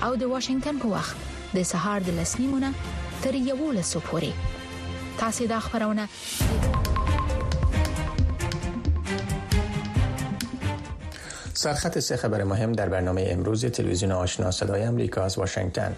او د واشنگټن په وخت د سهار د 10:30 تر 11:00 پورې. تاسو د خبرونه سرخط 3 خبر مهم در برنامه امروز تلویزیون آشنا صدای آمریکا از واشنگتن.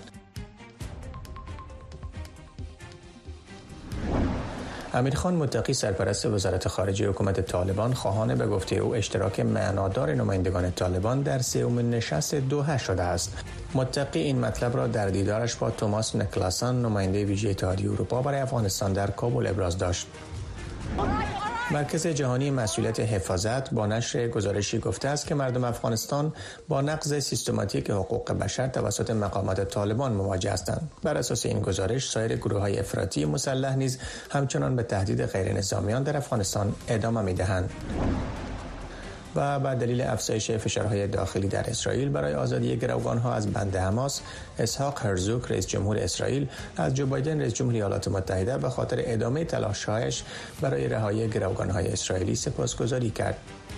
امیرخان متقی سرپرست وزارت خارجه حکومت طالبان خواهان به گفته او اشتراک معنادار نمایندگان طالبان در سومین نشست دوحه شده است. متقی این مطلب را در دیدارش با توماس نیکلاسن نماینده ویژه اتحادیه اروپا برای افغانستان در کابل ابراز داشت. مرکز جهانی مسئولیت حفاظت با نشر گزارشی گفته است که مردم افغانستان با نقض سیستماتیک حقوق بشر توسط مقامات طالبان مواجه هستند. بر اساس این گزارش سایر گروه‌های افراطی مسلح نیز همچنان به تهدید غیر نظامیان در افغانستان ادامه می‌دهند. و به دلیل افزایش فشارهای داخلی در اسرائیل برای آزادی گروگان‌ها از بند حماس، اسحاق هرزوگ رئیس جمهور اسرائیل از جو بایدن رئیس جمهور ایالات متحده به خاطر ادامه تلاش‌هایش برای رهایی گروگان‌های اسرائیلی سپاسگزاری کرد.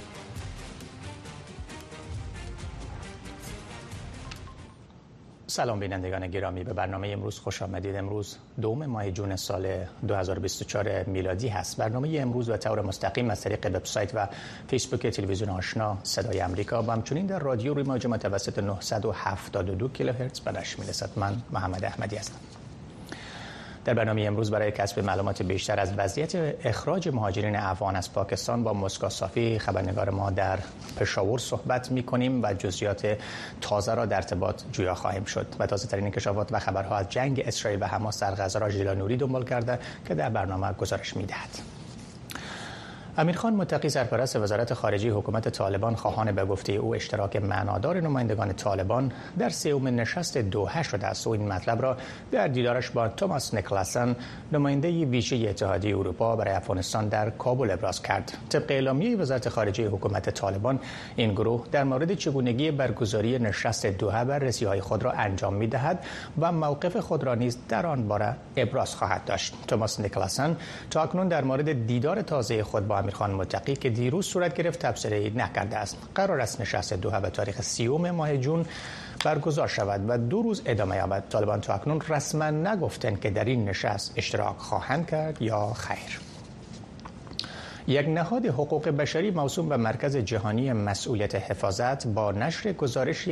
سلام بینندگان گرامی، به برنامه امروز خوش آمدید. امروز 2 ماه جون سال 2024 میلادی هست. برنامه امروز به طور مستقیم از طریق وبسایت و فیسبوک تلویزیون آشنا صدای آمریکا و همچنین در رادیو روی موج متوسط 972 کیلوهرتز به نشر می‌رسد. من محمد احمدی هستم. در برنامه امروز برای کسب معلومات بیشتر از وضعیت اخراج مهاجرین افغان از پاکستان با مسکا صافی خبرنگار ما در پشاور صحبت می‌کنیم و جزئیات تازه را در ارتباط جویا خواهیم شد و تازه ترین انکشافات و خبرها از جنگ اسرائیل و حماس در غزه را ژیلا نوری دنبال کرده که در برنامه گزارش می‌دهد. امیرخان متقی سرپرست وزارت خارجه حکومت طالبان خواهان به گفته او اشتراک معنادار نمایندگان طالبان در سومین نشست دوحه شده است و این مطلب را در دیدارش با توماس نیکلاسن نماینده ویژه اتحادیه اروپا برای افغانستان در کابل ابراز کرد. طبق اعلامیه وزارت خارجه حکومت طالبان، این گروه در مورد چگونگی برگزاری نشست دوحه بررسی‌های خود را انجام می‌دهد و موقف خود را نیز در آن باره ابراز خواهد داشت. توماس نیکلاسن تاکنون در مورد دیدار تازه خود با امیرخان متقی که دیروز صورت گرفت تبصره نکرده است. قرار است نشست دوحه به تاریخ 30 ماه جون برگزار شود و 2 روز ادامه یابد. طالبان تا اکنون رسما نگفتند که در این نشست اشتراک خواهند کرد یا خیر. یک نهاد حقوق بشری موسوم به مرکز جهانی مسئولیت حفاظت با نشر گزارشی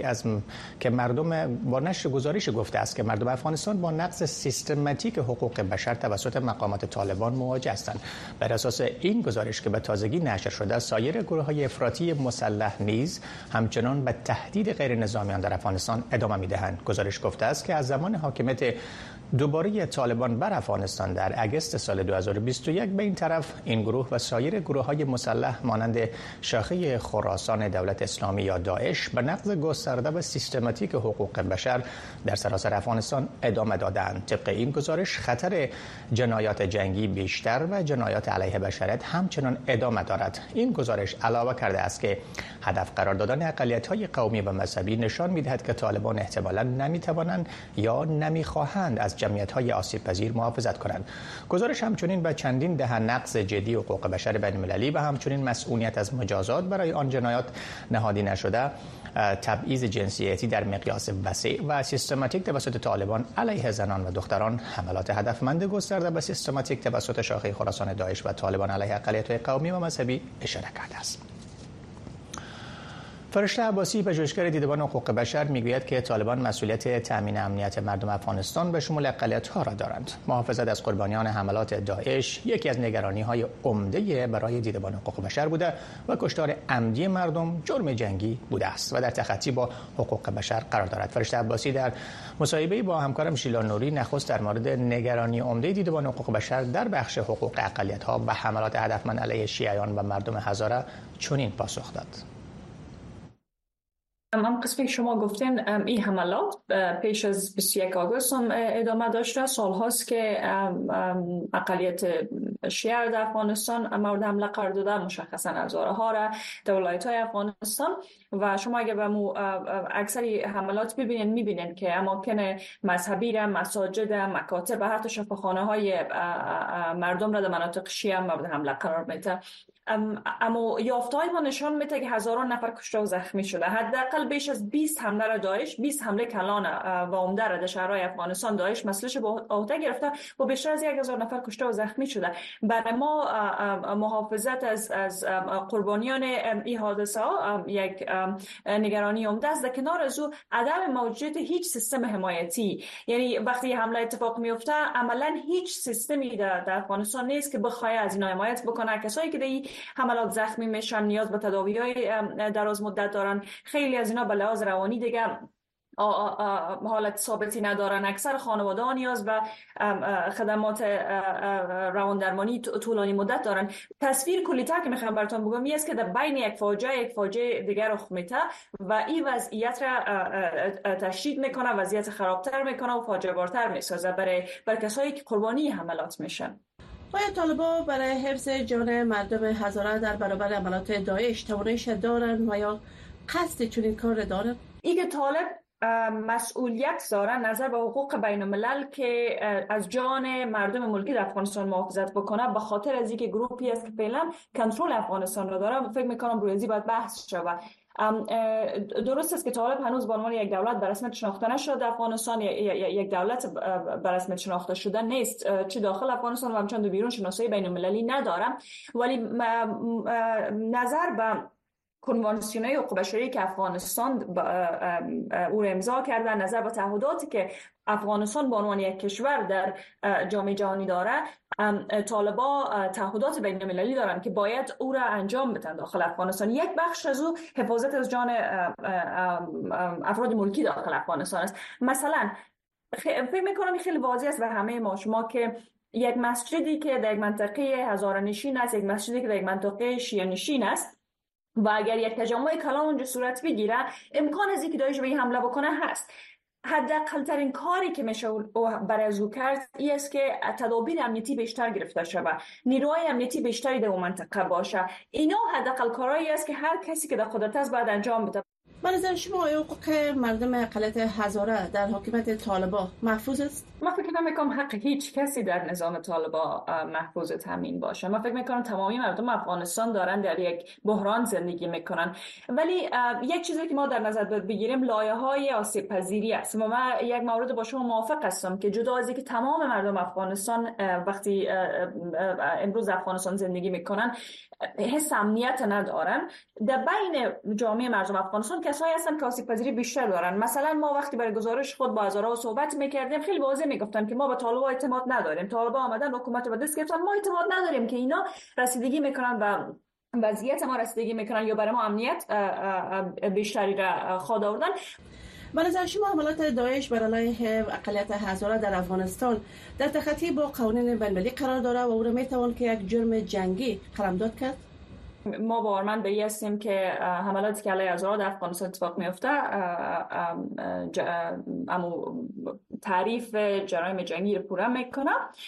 گفته است که مردم افغانستان با نقض سیستماتیک حقوق بشر توسط مقامات طالبان مواجه هستند. بر اساس این گزارش که به تازگی نشر شده، سایر گروه‌های افراطی مسلح نیز همچنان به تهدید غیر نظامیان در افغانستان ادامه می‌دهند. گزارش گفته است که از زمان حاکمیت دوباره طالبان بر افغانستان در اگست سال 2021 به این طرف این گروه و سایر گروه‌های مسلح مانند شاخه خراسان دولت اسلامی یا داعش به نقض گسترده و سیستماتیک حقوق بشر در سراسر افغانستان ادامه دادند. طبق این گزارش خطر جنایات جنگی بیشتر و جنایات علیه بشریت همچنان ادامه دارد. این گزارش علاوه کرده است که هدف قرار دادن اقلیت‌های قومی و مذهبی نشان می‌دهد که طالبان احتمالاً نمی‌توانند یا نمی‌خواهند از جمعیت‌های آسیب‌پذیر محافظت کنند. گزارش همچنین به چندین دهه نقض جدی حقوق بشر بین‌المللی و همچنین مسئولیت از مجازات برای آن جنایات نهادی نشده، تبعیض جنسیتی در مقیاس وسیع و سیستماتیک توسط طالبان علیه زنان و دختران، حملات هدفمند گسترده و سیستماتیک توسط شاخه خراسان داعش و طالبان علیه اقلیت‌های قومی و مذهبی اشاره کرده است. فرشته عباسی، پژوهشگر دیدبان حقوق بشر، میگوید که طالبان مسئولیت تامین امنیت مردم افغانستان به شمول اقلیت‌ها را دارند. محافظت از قربانیان حملات داعش یکی از نگرانی‌های عمده برای دیدبان حقوق بشر بوده و کشتار عمدی مردم جرم جنگی بوده است و در تخطی با حقوق بشر قرار دارد. فرشته عباسی در مصاحبه‌ای با همکارم ژیلا نوری نخست در مورد نگرانی عمده دیدبان حقوق بشر در بخش حقوق اقلیت‌ها و حملات هدفمند علیه شیعیان و مردم هزاره چنین پاسخ داد. هم قسمی شما گفتین این حملات پیش از 21 آگوست هم ادامه داشته. سال هاست که اقلیت شیعه در افغانستان مورد حمله قرار داده، مشخصا هزاره ها را در ولایت های افغانستان. و شما اگه به اکثری حملات میبینین که اماکن مذهبی را، مساجد، مکاتب و حتی شفاخانه های مردم را در مناطق شیعه مورد حمله قرار میده. اما یافته‌های ما نشان میده که هزاران نفر کشته و زخمی شده. حداقل بیش از 20 حمله را داعش، 20 حمله کلان و عمده را در شهرهای افغانستان داعش مسئولش به عهده گرفته و بیشتر از 1000 نفر کشته و زخمی شده. برای ما محافظت از قربانیان این حادثه یک نگرانی عمده است. در کنار از او عدم موجودیت هیچ سیستم حمایتی، یعنی وقتی حمله اتفاق میفته عملا هیچ سیستمی در افغانستان نیست که بخواد از اینا حمایت بکنه. کسایی که در این حملات زخمی میشن نیاز به تداوی‌های دراز مدت دارن. خیلی از اینا به لحاظ روانی دیگه حالت ثابتی ندارن. اکثر خانواده نیاز به خدمات روان درمانی طولانی مدت دارن. تصویر کلی‌تر که میخوام براتون بگم این است که در بین یک فاجعه دیگر رخ میده و این وضعیت را تشدید میکنه، وضعیت خرابتر میکنه و فاجعه بارتر میسازه برای کسایی که قربانی حملات میشن. آیا طالبان برای حفظ جان مردم هزاره در برابر حملات داعش تواناییش دارن و یا قصد چنین کار دارن؟ اینکه طالب مسئولیت دارن نظر به حقوق بین الملل که از جان مردم ملکی در افغانستان محافظت بکنه، به خاطر از اینکه گروهی است که فعلا کنترل افغانستان را داره. فکر میکنم روزی باید بحث شود. درست است که طالب هنوز به عنوان یک دولت به رسمیت شناخته نشده. افغانستان یک دولت به رسمیت شناخته شده نیست، چه داخل افغانستان و همچنان بیرون شناسایی بین المللی ندارم. ولی نظر به کنوانسیون‌های حقوق بشری که افغانستان او را امضا کرده، نظر به تعهداتی که افغانستان به عنوان یک کشور در جامعه جهانی داره، طالبا تعهدات بین‌المللی دارن که باید او را انجام بدن داخل افغانستان. یک بخش از او حفاظت از جان افراد ملکی داخل افغانستان است. مثلا فکر می‌کنم خیلی واضح است به همه ما شما که یک مسجدی که در یک منطقه هزاره نشین است، یک مسجدی که در یک منطقه شیعه نشین است و اگر یک تجمع کلان اونجا صورت بگیره، امکان از اینکه داعش به این حمله بکنه هست. حداقل ترین کاری که میشه برای از او کرد این است که تدابیر امنیتی بیشتر گرفته شود، نیروهای امنیتی بیشتری در اون منطقه باشه. اینا حداقل کارهایی است که هر کسی که در قدرت است باید انجام بده. به نظر شما حقوق مردم اقلیت هزاره در حکومت طالبان محفوظ است؟ من فکر نمی‌کنم حق هیچ کسی در نظام طالبان محفوظ تامین باشه. من فکر می‌کنم تمامی مردم افغانستان دارن در یک بحران زندگی میکنن. ولی یک چیزی که ما در نظر بگیریم لایه‌های آسیب پذیری است. و من یک مورد با شما موافق هستم که جدا از اینکه تمام مردم افغانستان وقتی امروز افغانستان زندگی میکنن حس امنیت ندارن، در بین جامعه مردم افغانستان کسایی هستن که آسیب پذیری بیشتر دارن. مثلا ما وقتی برای گزارش خود با هزاره صحبت میکردیم خیلی واضح میگفتن که ما به طالبان اعتماد نداریم. طالبان آمدن حکومت رو به دست گرفتن، ما اعتماد نداریم که اینا رسیدگی میکنن و وضعیت ما رسیدگی میکنن یا برای ما امنیت بیشتری را خواهد آوردن. به نظر شما حملات داعش بر علیه اقلیت هزاره در افغانستان در تخطی با قوانین بین‌المللی قرار داره و او را میتوان که یک جرم جنگی قلمداد کرد؟ ما باورمند به این هستیم که حملاتی که علیه هزاره در افغانستان اتفاق میفته اما تعریف جرایم جنگی رو پوره میکنه.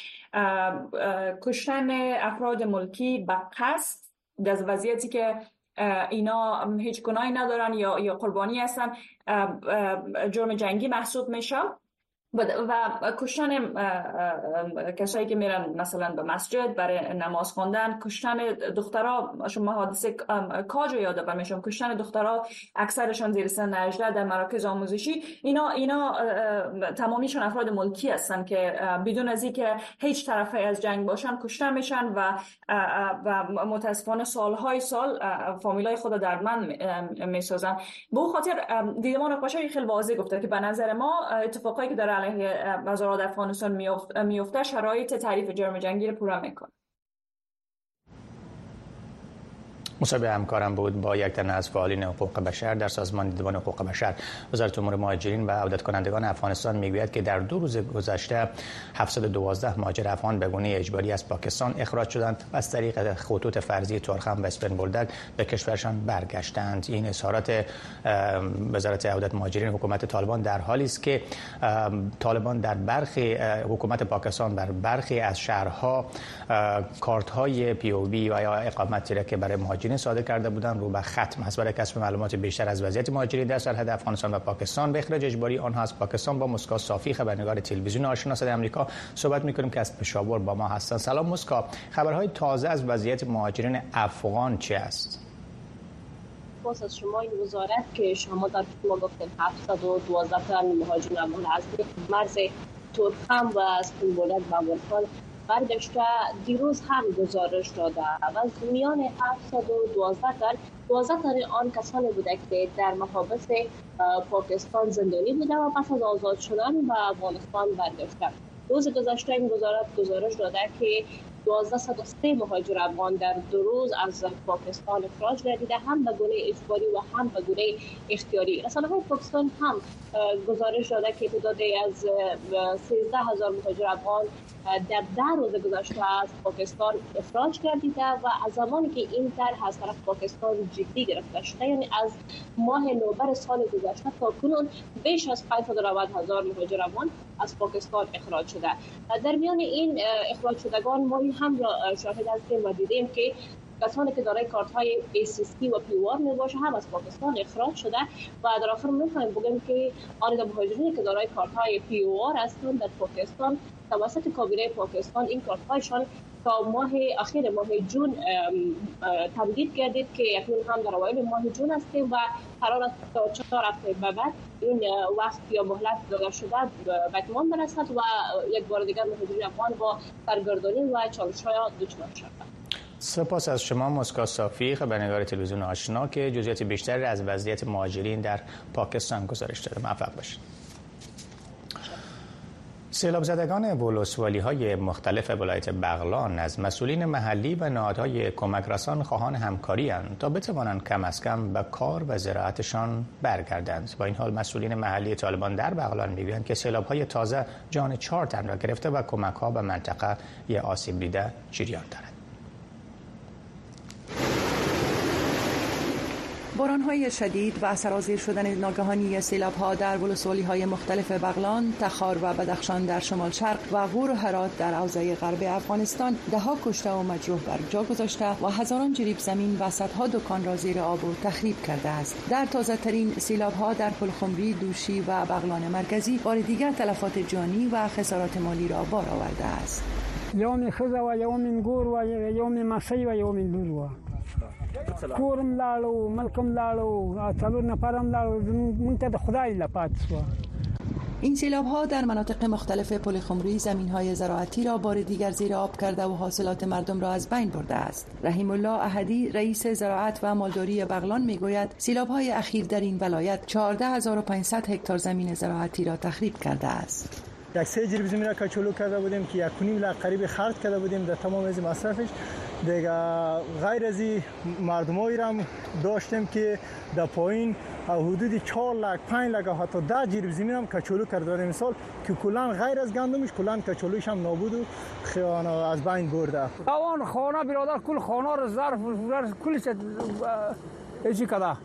کشتن افراد ملکی به قصد در وضعیتی که اینا هیچ گناهی ندارن یا قربانی هستن جرم جنگی محسوب میشه. و کشتن کسایی که میرن مثلا به مسجد برای نماز خواندن، کشتن دخترها، شما حادثه کاج رو یاد میشم، کشتن دخترها اکثرشون زیر سن 18 در مراکز آموزشی، اینا تمامیشون افراد ملکی هستن که بدون از اینکه هیچ طرفی از جنگ باشن کشته میشن و متاسفانه سالهای سال فامیلای خود دردمند میسازن. به اون خاطر دیدمان نقاشی خیلی واضح گفته که به نظر ما اتفاقایی که در هزاره در افغانستان میفته شرایط تعریف جرم جنگی رو پوره میکنه. مصاحبه همکارم بود با یک تن از فعالین حقوق بشر در سازمان دیدبان حقوق بشر. وزارت امور مهاجرین و عودت کنندگان افغانستان میگوید که در 2 روز گذشته 712 مهاجر افغان به گونه اجباری از پاکستان اخراج شدند و از طریق خطوط فرضی تورخم و اسپین بولدک به کشورشان برگشتند. این اظهارات وزارت عودت مهاجرین حکومت طالبان در حالی است که طالبان در برخی حکومت پاکستان بر برخی از شهرها کارت‌های POV و یا اقامتی را که برای مهاجرین گونه صادر کرده بودند رو به ختم است. برای کسب معلومات بیشتر از وضعیت مهاجرین در سرحد افغانستان و پاکستان به اخراج اجباری آنها از پاکستان با مسکا صافی، خبرنگار تلویزیون آشنا صدای آمریکا صحبت می‌کنیم که از پشاور با ما هستند. سلام مسکا، خبرهای تازه از وضعیت مهاجرین افغان چه است؟ باز از شما این وزارت که شما در ما گفتیم 712 تا مهاجرین افغان از مرز تورخم و از بولد و افغانستان برگشته دیروز هم گزارش داده و از میان 712 تن 12 تن آن کسانی بوده که در محابس پاکستان زندانی بوده و پس از آزاد شدن به افغانستان برگشته. روز گذشته این وزارت گزارش داده که 1203 مهاجر افغان در 2 روز از پاکستان اخراج گردیده، هم به گونه اجباری و هم به گونه اختیاری. رسانه‌های پاکستان هم گزارش داده که تعدادی از 13000 مهاجر افغان در 10 روز گذشته از پاکستان اخراج گردیده و از زمانی که این طرح از طرف پاکستان جدی گرفته شده، یعنی از ماه نوامبر سال گذشته تا کنون بیش از 590,000 مهاجر افغان از پاکستان اخراج شده. در میان این اخراج شدگان ما هم را شاهد هستیم و دیدیم که کسانی که دارای کارت‌های ACC و پیوار میباشه هم از پاکستان اخراج شده و در آخر می‌خوایم بگیم که آن مهاجرینی که دارای کارت‌های پیوار هستند در پاکستان توسط کابینه پاکستان این کارت‌هایشان تا ماه اخیر ماه جون تمدید گردید که اکنون هم در اوایل ماه جون هستیم و قرار است تا 4 هفته بعد این وقت یا مهلت داده شده به اتمام برسد و یک بار دیگر مهاجرین افغان با سرگردانی و چالش‌های دچار شوند. سپاس از شما مسکا صافی، خبرنگار تلویزیون آشنا که جزئیات بیشتری از وضعیت مهاجرین در پاکستان گزارش داده. موفق باشید. سیلاب زدگان ولسوالی‌های مختلف ولایت بغلان از مسئولین محلی و نهادهای کمک رسان خواهان همکاری اند تا بتوانند کم از کم به کار و زراعتشان برگردند. با این حال مسئولین محلی طالبان در بغلان میگویند که سیلاب‌های تازه جان 4 تن را گرفته و کمک‌ها به منطقه آسیب دیده جریان دارد. باران‌های شدید و سرازیر شدن ناگهانی سیلاب‌ها در ولسوالی‌های مختلف بغلان، تخار و بدخشان در شمال شرق و غور و هرات در حوزه غرب افغانستان ده‌ها کشته و مجروح بر جا گذاشته و هزاران جریب زمین و صدها دکان را زیر آب و تخریب کرده است. در تازه‌ترین سیلاب‌ها در پلخمری، دوشی و بغلان مرکزی بار دیگر تلفات جانی و خسارات مالی را بار آورده است. یوم خزا و یوم گور و یوم مسی و یوم لولو کورم لاړو ملکم لاړو څلور نفرم لاړو مونږ ته د خدای لپاره شو. این سیلاب‌ها در مناطق مختلف پلخمری زمین‌های زراعتی را بار دیگر زیر آب کرده و حاصلات مردم را از بین برده است. رحیم الله احدی رئیس زراعت و مالداری بغلان میگوید سیلاب‌های اخیر در این ولایت 14500 هکتار زمین زراعتی را تخریب کرده است. یک 3 جریب زمین را کچولو کرده بودیم که 1.5 لک قریب خرج کرده بودیم در تمام از مصرفش. دیگه غیر از مردمایی را داشتیم که در پایین حدود 4 لک 5 لک حتی 10 جریب زمین هم کچولو کرده بودیم. مثال که کلان غیر از گندمش کلان کچولوش هم نابود و خیانه از بین برده. آن خانه برادر کل خانه را ظرف کلش چی کده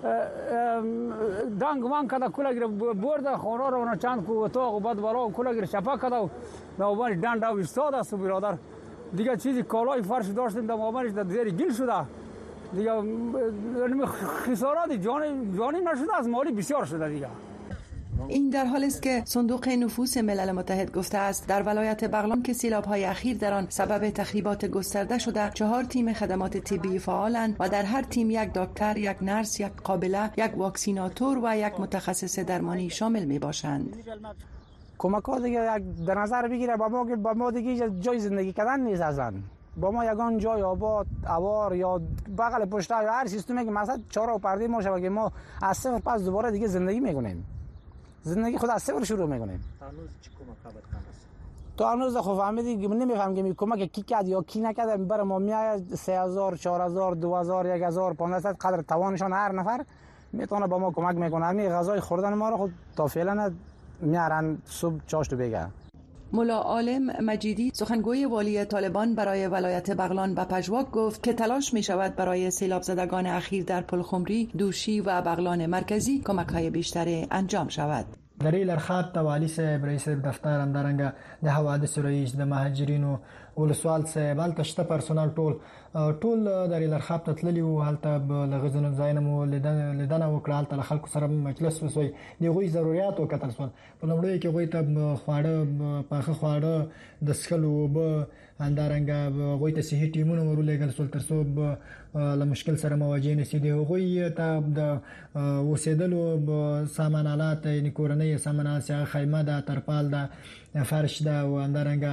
دنگ وان کده کلگیر برده خانه را چند کو اتاق و بعد برا کلگیر شپا کده و نوبان دند او استاد است برادر. دیگه چیزی کالای فرش داشتیم در مابینش در زیر گل شده. دیگه خسارات جانی نشده، از مالی بسیار شده دیگه. این در حال است که صندوق نفوس ملل متحد گفته است در ولایت بغلان که سیلاب‌های اخیر در آن سبب تخریبات گسترده شده 4 تیم خدمات طبی فعالند و در هر تیم 1 دکتر، 1 نرس، 1 قابله، 1 واکسیناتور و 1 متخصص درمانی شامل می باشند. کمک ها دیگه در نظر بگیره با ما دیگه جای زندگی کردن نیست اصلا. با ما یگان جای آباد، اوار یا بغل پشت یا هر سیستمی که مثلا چهار و پرده ما شود که ما از صفر پس دوباره دیگه زندگی میکنیم. زندگی خود از صفر شروع میکنیم. هنوز چی کمک بکنید؟ تو هنوز خب فهمیدی نمیفهم که کمک کی کرد یا کی نکرد. برای ما میاد 3000 4000 2000 1500 قدر توانشان هر نفر میتونه با ما کمک میکنه. همین غذای خوردن ما رو خود تا فعلا میارن صبح چاشت بگه. ملا عالم مجیدی سخنگوی والی طالبان برای ولایت بغلان به پژواک گفت که تلاش می شود برای سیلاب زدگان اخیر در پلخمری، دوشی و بغلان مرکزی کمک‌های بیشتری انجام شود. در این لرخط والی صاحب رئیس دفتر هم درنګ د حوادث رئیس د مهاجرینو ولسوال صاحب هلته شته پرسونل ټول در لرخط تللی وو هلته لغزن زاینمو لیدنه وکړه هلته له خلکو سره مجلس وسوي دغه ضرورت او کتل سول په لومړی کې غوي ته خواړه پاخه خواړه د سکلو به اندارنګ غوي ته صحي ټیمونه ورولېګل سول ترڅو له مشکل سره مواجه نشي دی غوي ته د وسیدلو سامان آلات یعنی کورنۍ سامانات څخه خیمه ده ترپال ده فرش ده و اندارنګ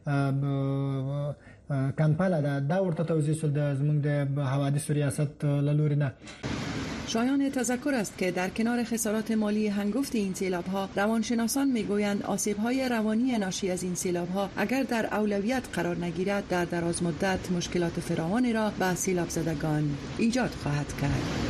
کمپالا دا ورته توضیح سول د زمونږ د حوادث ریاست لورینه. شایان تذکر است که در کنار خسارات مالی هنگفت این سیلاب‌ها روانشناسان میگویند آسیب‌های روانی ناشی از این سیلاب‌ها اگر در اولویت قرار نگیرد در دراز مدت مشکلات فراوانی را به سیلاب زدگان ایجاد خواهد کرد.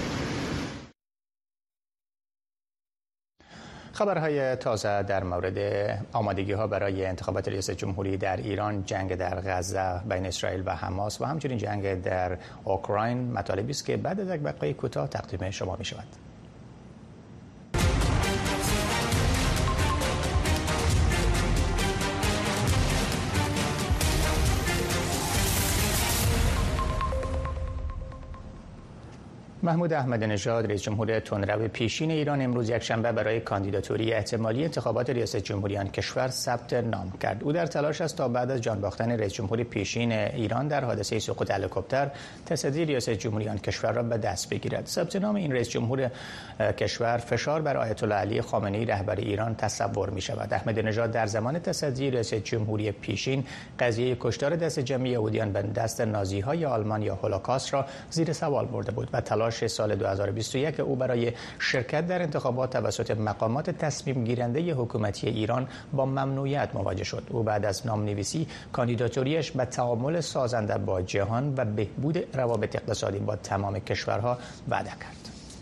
خبرهای تازه در مورد آمادگی‌ها برای انتخابات ریاست جمهوری در ایران، جنگ در غزه بین اسرائیل و حماس و همچنین جنگ در اوکراین مطالبی است که بعد از یک وقفه کوتاه تقدیم شما می‌شود. محمود احمدی نژاد رئیس جمهور تندرو پیشین ایران امروز یکشنبه برای کاندیداتوری احتمالی انتخابات ریاست جمهوری آن کشور ثبت نام کرد. او در تلاش است تا بعد از جان باختن رئیس جمهور پیشین ایران در حادثه سقوط هلیکوپتر تصدی ریاست جمهوری آن کشور را به دست بگیرد. ثبت نام این رئیس جمهور کشور فشار بر آیت الله علی خامنه‌ای رهبر ایران تصور می شود. احمدی نژاد در زمان تصدی رئیس جمهوری پیشین قضیه کشتار دست جمعی یهودیان به دست نازی‌های آلمان یا هولوکاست را زیر سوال برده بود و تلاش سال 2021 او برای شرکت در انتخابات توسط مقامات تصمیم گیرنده حکومتی ایران با ممنوعیت مواجه شد. او بعد از نام‌نویسی کاندیداتوریش به تعامل سازنده با جهان و بهبود روابط اقتصادی با تمام کشورها وعده کرد.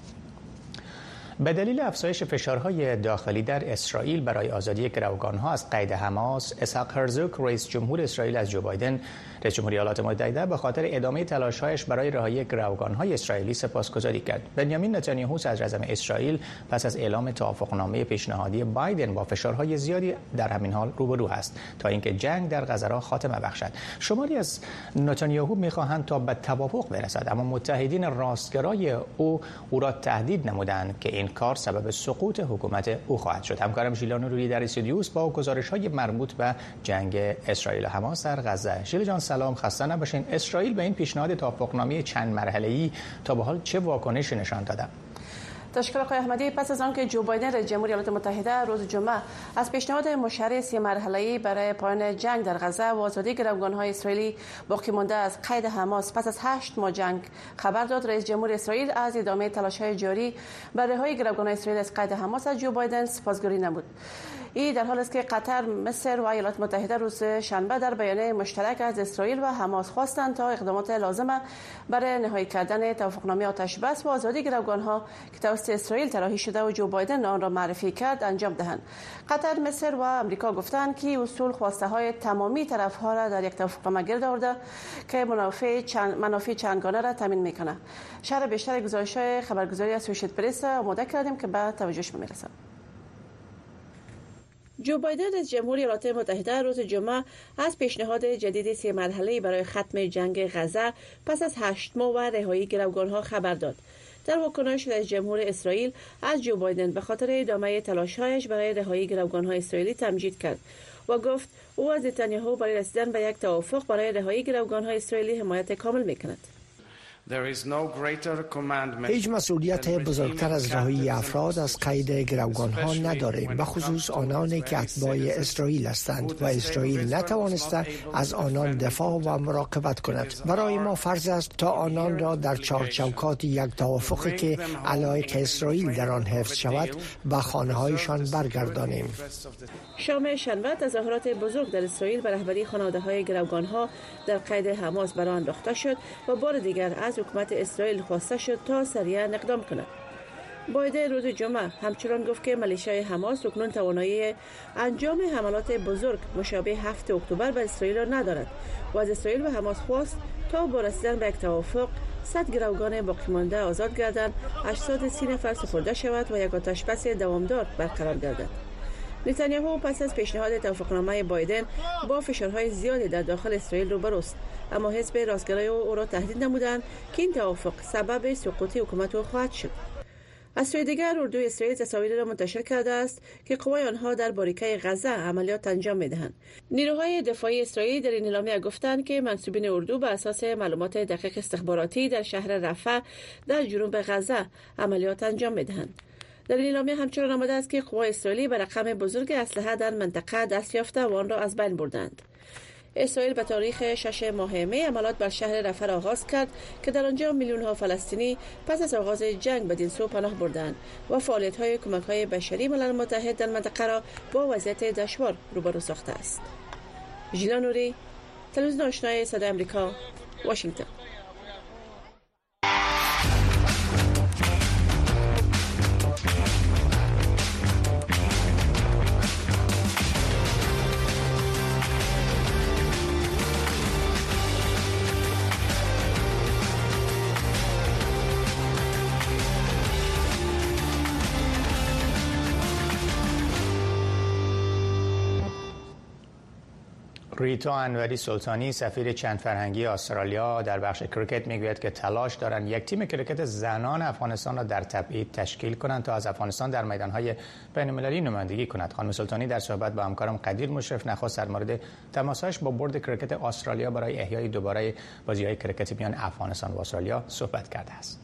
به دلیل افزایش فشارهای داخلی در اسرائیل برای آزادی گروگان‌ها از قید حماس، اسحاق هرزوگ رئیس جمهور اسرائیل از جو بایدن رئیس جمهوری ایالات متحده به خاطر ادامه تلاش‌هایش برای رهایی گروگان‌های اسرائیلی سپاسگزاری کرد. بنیامین نتانیاهو صدراعظم اسرائیل پس از اعلام توافقنامه پیشنهادی بایدن با فشارهای زیادی در همین حال روبرو است تا اینکه جنگ در غزه را خاتمه بخشد. شماری از نتانیاهو می‌خواهند تا به توافق برسد، اما متحدین راستگرای او را تهدید نمودند که این کار سبب سقوط حکومت او خواهد شد. همکارم ژیلا نوری در استودیوس با گزارش‌های مربوط به جنگ اسرائیل و حماس در غزه. ژیلا جان سلام، خسته نباشین. اسرائیل به این پیشنهاد توافقنامه چند مرحله‌ای تا به حال چه واکنشی نشان داده؟ تشکر آقای احمدی. پس از آن که جو بایدن رئیس جمهور ایالات متحده روز جمعه از پیشنهاد مشرع 3 مرحله‌ای برای پایان جنگ در غزه و آزادی گروگان‌های اسرائیلی باقی مانده از قید حماس پس از 8 ماه جنگ خبر داد، رئیس جمهور اسرائیل از ادامه تلاش‌های جاری برای رهایی گروگان‌های اسرائیل از قید حماس از جو بایدن سپاسگزاری نمود. این در حالی است که قطر، مصر و ایالات متحده روز شنبه در بیانیه مشترک از اسرائیل و حماس خواستند تا اقدامات لازمه برای نهایی کردن توافقنامه آتش بس و آزادی گروگان‌ها که توسط اسرائیل طراحی شده و جو بایدن آن را معرفی کرد انجام دهند. قطر، مصر و آمریکا گفتند که اصول خواسته‌های تمامی طرف‌ها را در یک توافقنامه گرد آورده که منافع چندگانه را تامین می‌کند. شرح بیشتر گزارش‌های خبرگزاری اسوسییتد پرس آماده کردیم که به توجه شما می‌رسد. جو بایدن رئیس جمهور ایالات متحده روز جمعه از پیشنهاد جدید 3 مرحله‌ای برای ختم جنگ غزه پس از 8 ماه و رهایی گروگان‌ها خبر داد. در واکنش رئیس جمهور اسرائیل از جو بایدن به خاطر ادامه تلاش‌هایش برای رهایی گروگان‌های اسرائیلی تمجید کرد و گفت او از نتانیاهو برای رسیدن به یک توافق برای رهایی گروگان‌های اسرائیلی حمایت کامل می‌کند. هیچ مسئولیت بزرگتر از رهایی افراد از قید گروگان‌ها نداریم، به خصوص آنانی که اتباع اسرائیل هستند و اسرائیل نتوانسته از آنان دفاع و مراقبت کند. برای ما فرض است تا آنان را در چارچوکات یک توافقی که علایق اسرائیل در آن حفظ شود به خانه‌هایشان برگردانیم. شام شنبه تظاهرات بزرگ در اسرائیل به رهبری خانواده‌های گروگان‌ها در قید حماس برآن انداخته شد و بار دیگر از حکومت اسرائیل خواسته شد تا سریعا اقدام کند. بایدن روز جمعه همچنان گفت که میلیشیای حماس اکنون توانایی انجام حملات بزرگ مشابه 7 اکتبر به اسرائیل را ندارد و از اسرائیل و حماس خواست تا با رسیدن به یک توافق 100 گروگان باقی مانده آزاد گردند، 803 نفر سپرده شود و یک آتش‌بس دوامدار برقرار گردد. نتانیاهو پس از پیشنهاد توافقنامه بایدن با فشارهای زیادی در داخل اسرائیل روبروست، اما حزب راستگرای او را تهدید نمودند که این توافق سبب سقوط حکومت او خواهد شد. از سوی دیگر اردوی اسرائیل تصاویری را منتشر کرده است که قوای آنها در باریکه غزه عملیات انجام می‌دهند. نیروهای دفاعی اسرائیلی در این اعلامیه گفتند که منسوبین اردو بر اساس معلومات دقیق استخباراتی در شهر رفح در جنوب غزه عملیات انجام می‌دهند. در این اعلامیه همچنین آمده است که قوای اسرائیلی به رقم بزرگ اسلحه در منطقه دست یافته و آن را از بین بردند. اسرائیل به تاریخ 6 ماه می عملیات بر شهر رفح را آغاز کرد که در آنجا میلیون‌ها فلسطینی پس از آغاز جنگ بدین سو پناه بردند و فعالیت‌های کمک‌های بشری ملل متحد در منطقه را با وضعیت دشوار روبرو ساخته است. ژیلا نوری، تلویزیون آشنای صدای آمریکا، واشنگتن. ریتا انوری سلطانی سفیر چند فرهنگی استرالیا در بخش کریکت میگوید که تلاش دارند یک تیم کریکت زنان افغانستان را در تبعید تشکیل کنند تا از افغانستان در میدان‌های بین‌المللی نمایندگی کند. خانم سلطانی در صحبت با همکارم قدیر مشرف نخست در مورد تماسهایش با بورد کریکت استرالیا برای احیای دوباره بازی‌های کریکت میان افغانستان و استرالیا صحبت کرده است.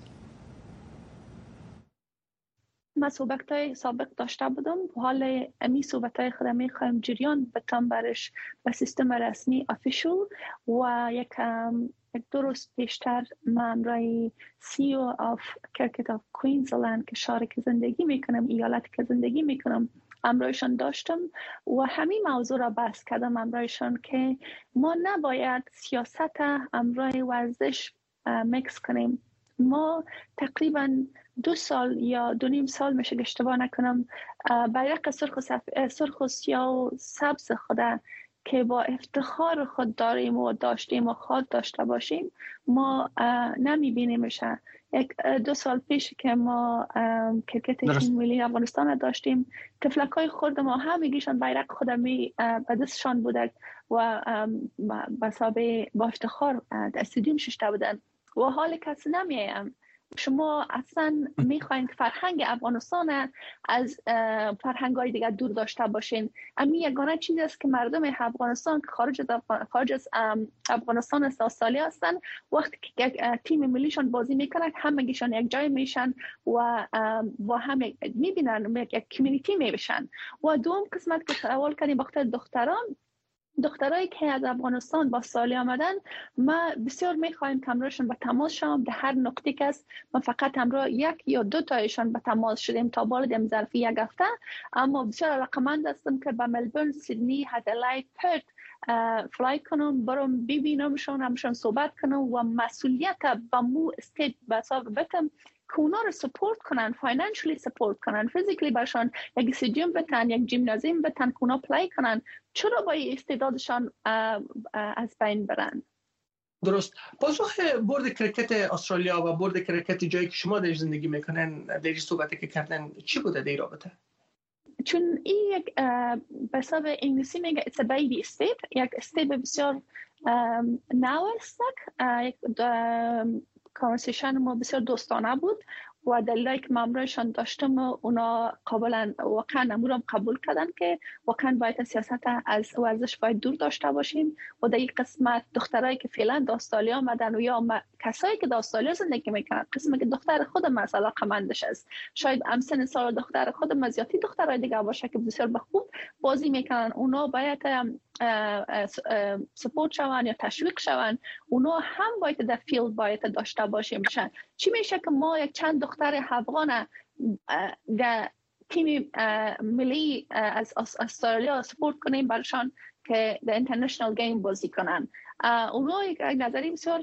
ما صحبت‌های سابق داشته بودم، حال امی صحبت‌های خود می‌خوایم جریان بتم برش به سیستم رسمی افیشل و یک دو روز پیشتر من رای CEO of Cricket of Queensland که شهری که زندگی میکنم، ایالتی که زندگی میکنم، امرایشان داشتم و همین موضوع را بحث کردم امرایشان که ما نباید سیاست امرای ورزش میکس کنیم. ما تقریبا 2 سال یا 2.5 سال میشه که اشتباه نکنم بیرق سرخ و سیاه و سبز خدا که با افتخار خود داریم و داشتیم و خود داشته باشیم ما نمیبینیمشه. 2 سال پیش که ما کرکت تیم ملی افغانستان داشتیم، تفلکای خورد ما همگیشان بیرق خود می به دستشان بوده و با افتخار در استادیوم ششته بودن و حال کسی نمیایم. شما اصلا میخواین که فرهنگ افغانستان از فرهنگ‌های دیگر دور داشته باشین. امی یگانه چیزی است که مردم افغانستان که خارج از افغانستان از استرالیا هستن، وقتی که تیم ملیشان بازی میکنن همگیشان یک جای میشن و با هم میبینن، یک کمیونیتی میبشن. و دوم قسمت که سوال کردیم بخاطر دخترایی که از افغانستان با استرالیا آمدن، ما بسیار میخوایم که امروزشون به تماس شوم در هر نقطه که است. ما فقط امروز 1 یا 2 تایشان به تماس شدیم تا بالای ظرف 1 هفته، اما بسیار علاقمند هستم که به ملبورن، سیدنی، ادلاید، پرت فلای کنم، برم ببینمشون، همشون صحبت کنم و مسئولیت به مو استیت به حساب بتم که اونا رو سپورت کنن، فاینانشلی سپورت کنن، فیزیکلی برشان یک استادیوم بتن، یک جیمنازیوم بتن که اونا پلی کنن. چرا با استعدادشان از بین برن؟ درست. پاسخ بورد کرکت استرالیا و بورد کرکت جایی که شما در زندگی میکنن در صحبتی که کردن چی بوده در رابطه؟ چون این یک به حساب انگلیسی میگه it's a baby state، یک استیت بسیار نو است. یک کانورسیشن ما بسیار دوستانه بود و دلیلی که مامورشان داشتم اونا قابلا واقعا امورم قبول کردن که واقعا باید سیاست از ورزش باید دور داشته باشیم و در این قسمت دخترایی که فعلا در استرالیا آمدن و یا کسایی که در استرالیا زندگی میکنن، قسمی که دختر خودم مثلا علاقه‌مندش است، شاید همسن سال دختر خودم از زیادی دخترای دیگه باشه که بسیار به خوب بازی میکنن، اونا باید سپورت شون یا تشویق شون. اونا هم باید در فیلد باید داشته باشیم. چی میشه که ما یک چند دختر افغان در تیم ملی از استرالیا سپورت کنیم برشان که در اینترنشنال گیم بازی کنن. اونا یک نظری بسیار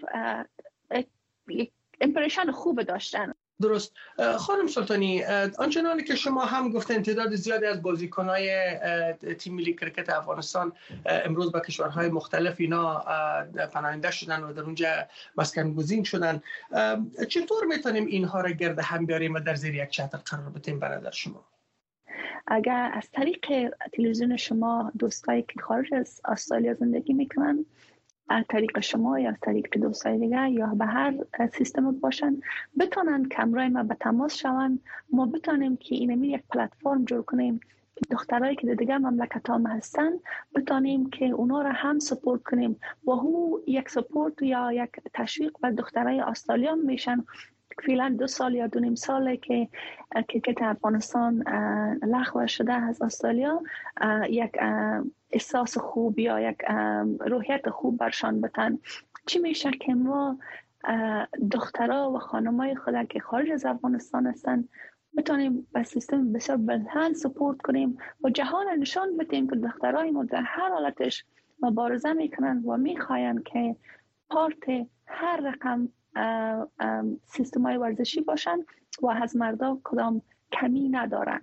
امپرشن خوب داشتن. درست. خانم سلطانی، آنچنانی که شما هم گفتن تعداد زیادی از بازیکن‌های تیم ملی کرکت افغانستان امروز به کشورهای مختلف اینا پناهنده شدن و در اونجا مسکن گزین شدن. چطور میتونیم اینها را گرد هم بیاریم و در زیر یک چتر قرار بدیم به نظر شما؟ اگر از طریق تلویزیون شما دوستایی که خارج از استرالیا زندگی میکنن از طریق شما یا از طریق دوستای دیگه یا به هر سیستم باشن بتونن کمرای ما به تماس شون، ما بتونیم که اینمی یک پلتفرم جور کنیم دخترایی که دیگه مملکت ها هستن بتونیم که اونا را هم سپورت کنیم و هو یک سپورت یا یک تشویق به دخترای استرالیا میشن. فعلا 2 سال یا 2.5 ساله که کرکت افغانستان لغو شده از استرالیا، یک احساس خوب یا یک روحیت خوب برشان بتن. چی میشه که ما دخترها و خانمای خود که خارج از افغانستان هستن بتونیم به سیستم بسیار بلند سپورت کنیم و جهان نشان بدیم که دخترای ما در هر حالتش مبارزه میکنن و میخواین که پارت هر رقم سیستمای ورزشی باشن و از مردا کدام کمی ندارن.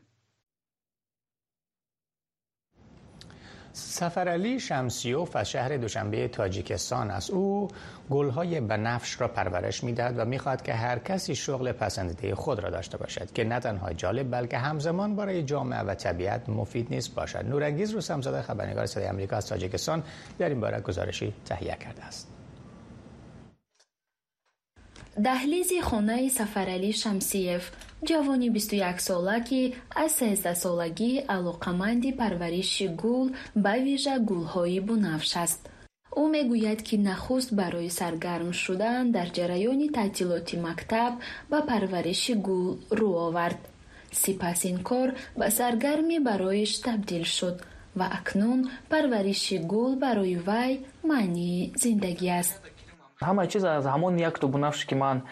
سفرعلی شمسیوف از شهر دوشنبه تاجیکستان است. او گل‌های بنفش را پرورش می‌دهد و می‌خواهد که هر کسی شغل پسندیده خود را داشته باشد که نه تنها جالب بلکه همزمان برای جامعه و طبیعت مفید نیز باشد. نورانگیز رستمزاده خبرنگار صدای آمریکا از تاجیکستان در این باره گزارشی تهیه کرده است. دهلیز خانه سفرعلی شمسیف، جوانی 21 ساله که از 13 سالگی علاقمند پرورش گل به ویژه گل‌های بنفش است. او میگوید که نخست برای سرگرم شدن در جریان تعطیلات مکتب به پرورش گل رو آورد. سپس این کار به سرگرمی برایش تبدیل شد و اکنون پرورش گل برای وی معنی زندگی است. همه چیز از همون یک تو بنفش که من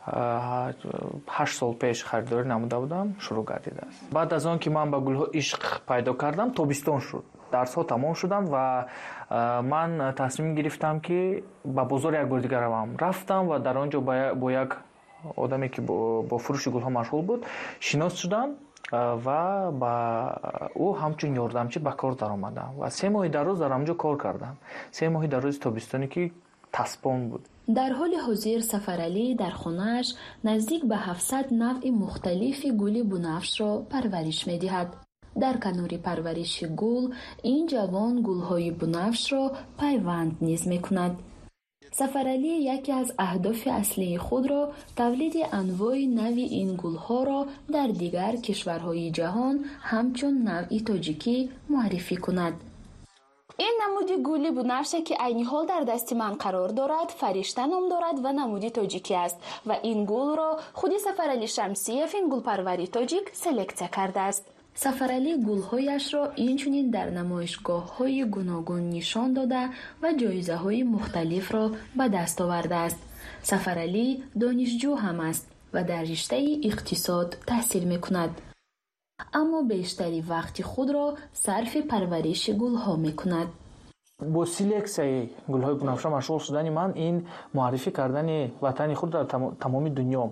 8 سال پیش خریداری نموده بودم شروع گردیده است. بعد از آن که من به گل‌ها عشق پیدا کردم تابستان شد، درس ها تمام شدند و من تصمیم گرفتم که به بازار یک بار دیگر روم. رفتم و در آنجا با یک آدمی که با فروش گل‌ها مشغول بود شناس شدم و با او همچون یاردمچی به کار درآمدم و 3 ماه در روز در آنجا کار کردم. 3 ماه در روز تابستانی که تسپان بود. در حال حاضر سفرعلی در خانه‌اش نزدیک به 700 نوع مختلف گل بنفش را پرورش می‌دهد. در کنار پرورش گل، این جوان گل‌های بنفش را پیوند نیز می‌کند. سفرعلی یکی از اهداف اصلی خود را تولید انواع نوع این گل‌ها را در دیگر کشورهای جهان همچون نوع تاجیکی معرفی کند. این نمودی گلی بنفشه که عینی حال در دست من قرار دارد فرشته نام دارد و نمودی تاجیکی است و این گل را خودی سفرعلی شمسیف این گل پروری تاجیک سلکت کرده است. سفرعلی گل‌هایش را اینچنین در نمایشگاه‌های گوناگون نشان داده و جایزه‌های مختلف را به دست آورده است. سفرعلی دانشجو هم است و در رشته اقتصاد تحصیل می‌کند. اما بیشتری وقت خود را صرف پرورش گل‌ها می‌کند. با سلکسیون گل‌های بنفش مشغول شدن من این معرفی کردن وطن خود در تمام دنیا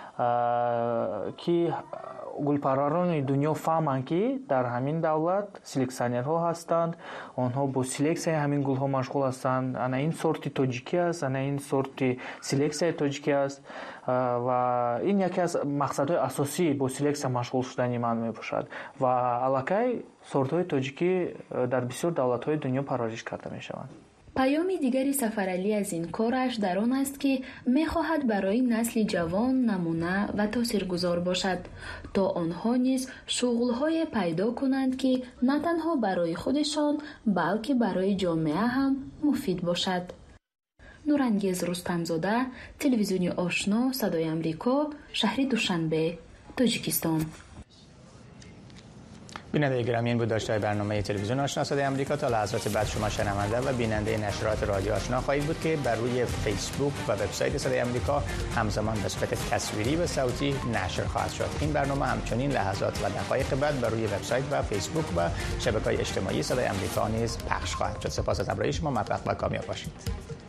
که گلپروران دنیا فهمند که در همین دولت سلکسیونرها هستند، آنها با سلکسیون همین گل‌ها مشغول هستند. انا این سورت تاجیکی است، انا این سورت سلکسیون تاجیکی است و این یکی از مقصدهای اساسی با سلکسیون مشغول شدن من میباشد و علاقه سورت‌های تاجیکی در بسیار دولت‌های دنیا پرورش کرده میشوند. پیام دیگری سفرعلی از این کارش در آن است که می‌خواهد برای نسل جوان نمونه و تاثیرگذار باشد تا آنها نیز شغل‌های پیدا کنند که نه تنها برای خودشان بلکه برای جامعه هم مفید باشد. نورانگیز رستمزاده، تلویزیون آشنا، صدای آمریکا، شهر دوشنبه، تاجیکستان. بیننده گرامی، این بود داشته برنامه تلویزیون آشنا صدای آمریکا. تا لحظات بعد شما شنونده و بیننده نشرات رادیو آشنا خواهید بود که بر روی فیسبوک و وبسایت صدای آمریکا همزمان به صورت تصویری و صوتی نشر خواهد شد. این برنامه همچنین لحظات و دقایق بعد بر روی وبسایت و فیسبوک و شبکه‌های اجتماعی صدای آمریکا نیز پخش خواهد شد. سپاس از همراهی شما. موفق و کامیاب باشید.